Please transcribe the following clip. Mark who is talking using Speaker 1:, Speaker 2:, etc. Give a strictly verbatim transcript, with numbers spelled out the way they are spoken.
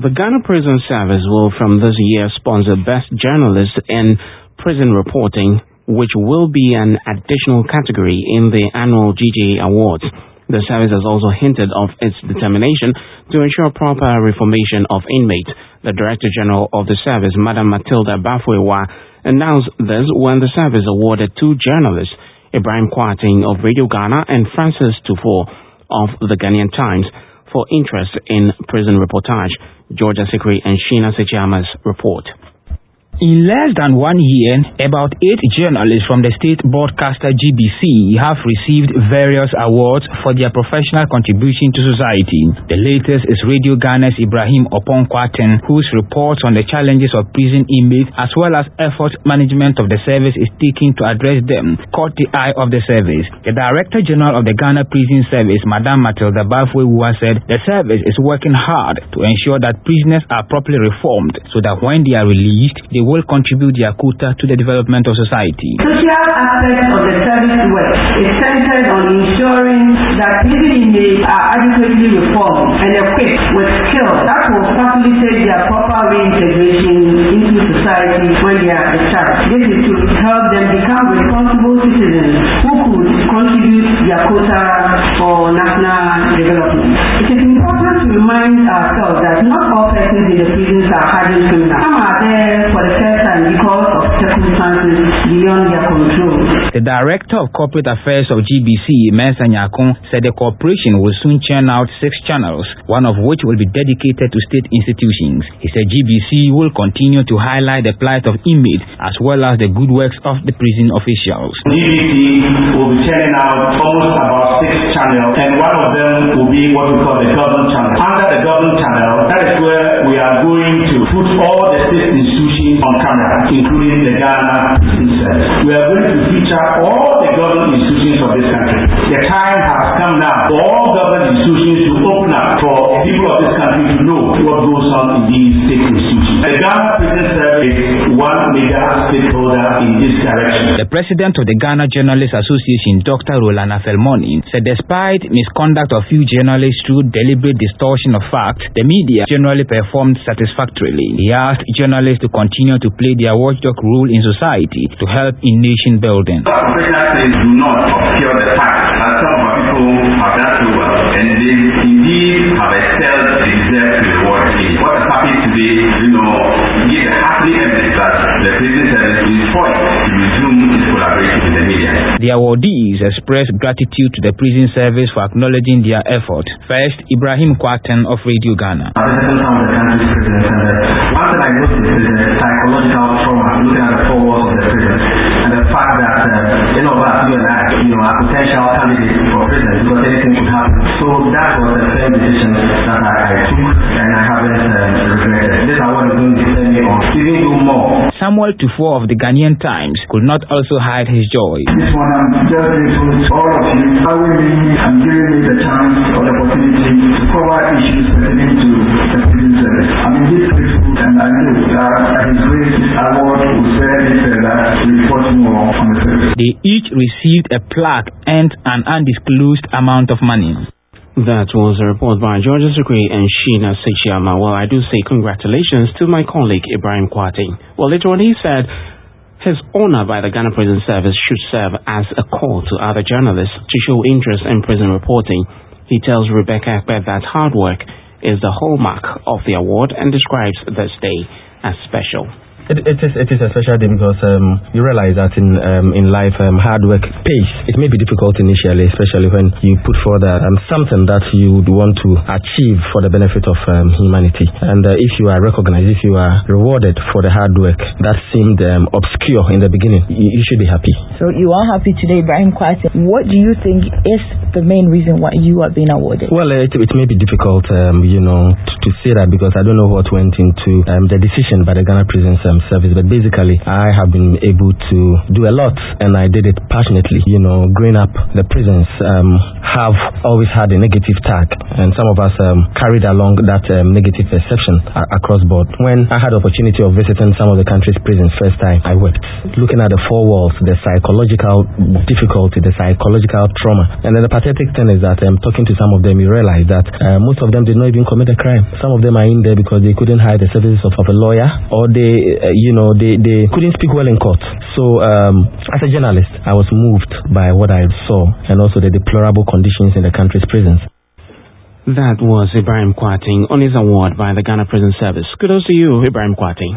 Speaker 1: The Ghana Prison Service will from this year sponsor Best Journalist in Prison Reporting, which will be an additional category in the annual G J A Awards. The service has also hinted of its determination to ensure proper reformation of inmates. The Director General of the service, Madam Matilda Bafwewa, announced this when the service awarded two journalists, Ibrahim Kwarteng of Radio Ghana and Francis Tufo of the Ghanaian Times, for interest in prison reportage. Georgia Sikri and Sheena Sechiama's report.
Speaker 2: In less than one year, about eight journalists from the state broadcaster G B C have received various awards for their professional contribution to society. The latest is Radio Ghana's Ibrahim Opon Kwarteng, whose reports on the challenges of prison inmates as well as effort management of the service is taking to address them caught the eye of the service. The Director General of the Ghana Prison Service, Madam Matilda Bafwewa, said the service is working hard to ensure that prisoners are properly reformed so that when they are released, they will contribute their quota to the development of society.
Speaker 3: The social aspect of the service work is centered on ensuring that prison inmates are adequately reformed and equipped with skills that will facilitate their proper reintegration into society when they are discharged. This is to help them become responsible citizens who could contribute their quota for national development. It is important to remind ourselves that not all persons in the prisons are hardened criminals. Some are there for the first time because of circumstances beyond their control.
Speaker 2: The Director of Corporate Affairs of G B C, Mensa Nyakon, said the corporation will soon churn out six channels, one of which will be dedicated to state institutions. He said G B C will continue to highlight the plight of inmates as well as the good works of the prison officials.
Speaker 4: G B C will be churning out almost about six channels, and one of them will be what we call the government channel. Under the government channel, that is where we are going to put all the state institutions on camera, including the Ghana Prison Service. We are going to feature all the government institutions of this country. The time has come now for all government institutions to open up for people of this country to know what goes on in these state institutions. The Ghana Prison Service is one major stakeholder in this direction.
Speaker 2: The president of the Ghana Journalists Association, Doctor Roland Afelmoni, said despite misconduct of few journalists through deliberate distortion of facts, the media generally performed satisfactorily. He asked journalists to continue to play their watchdog role in society to help in nation building.
Speaker 4: Our professional things do not obscure the fact that some of our people have done so well and they indeed have excelled and deserve to be rewarded. What is happening today, you know, gives a happy evidence that the prison service is poised to resume its collaboration with the media.
Speaker 2: The awardees expressed gratitude to the prison service for acknowledging their effort. First, Ibrahim Kwarteng of Radio Ghana.
Speaker 4: As the second time of the country's prison service, one thing I noticed is the psychological trauma looking at the four walls of the prison and the fact that uh, you know that you and I, you know, are potential candidates for prison because anything could happen. So that was the same decision that I, I took and I haven't uh, regretted. This award is going to send me on even do more.
Speaker 2: Samuel Tufo of the Ghanaian Times could not also hide his joy.
Speaker 5: This one I'm just grateful to all of you allowing me and giving me the chance or the opportunity to cover issues pertaining to the prison service. I'm indeed grateful and I know that his great award will serve me further to report more on the service.
Speaker 2: They each received a plaque and an undisclosed amount of money.
Speaker 1: That was a report by Georgia Sikri and Sheena Sechiama. Well, I do say congratulations to my colleague Ibrahim Kwarteng. Well, later on he said his honor by the Ghana Prison Service should serve as a call to other journalists to show interest in prison reporting. He tells Rebecca Ekpe that hard work is the hallmark of the award and describes this day as special.
Speaker 6: It, it is it is a special day because um, you realize that in um, in life um, hard work pays. It may be difficult initially, especially when you put forward um, something that you would want to achieve for the benefit of um, humanity. And uh, if you are recognized, if you are rewarded for the hard work that seemed um, obscure in the beginning, you, you should be happy.
Speaker 7: So you are happy today, Ibrahim Kwarteng. What do you think is the main reason why you are being awarded?
Speaker 6: Well, it, it may be difficult, um, you know, to, to say that because I don't know what went into um, the decision by the Ghana Prison service, but basically I have been able to do a lot, and I did it passionately. You know, growing up, the prisons um, have always had a negative tag, and some of us um, carried along that um, negative perception a- across board. When I had the opportunity of visiting some of the country's prisons first time, I wept. Looking at the four walls, the psychological difficulty, the psychological trauma. And then the pathetic thing is that um, talking to some of them, you realize that uh, most of them did not even commit a crime. Some of them are in there because they couldn't hire the services of, of a lawyer, or they, uh, you know, they, they couldn't speak well in court. So um, as a journalist, I was moved by what I saw, and also the deplorable conditions in the country's prisons.
Speaker 1: That was Ibrahim Kwati on his award by the Ghana Prison Service. Kudos to you, Ibrahim Kwati.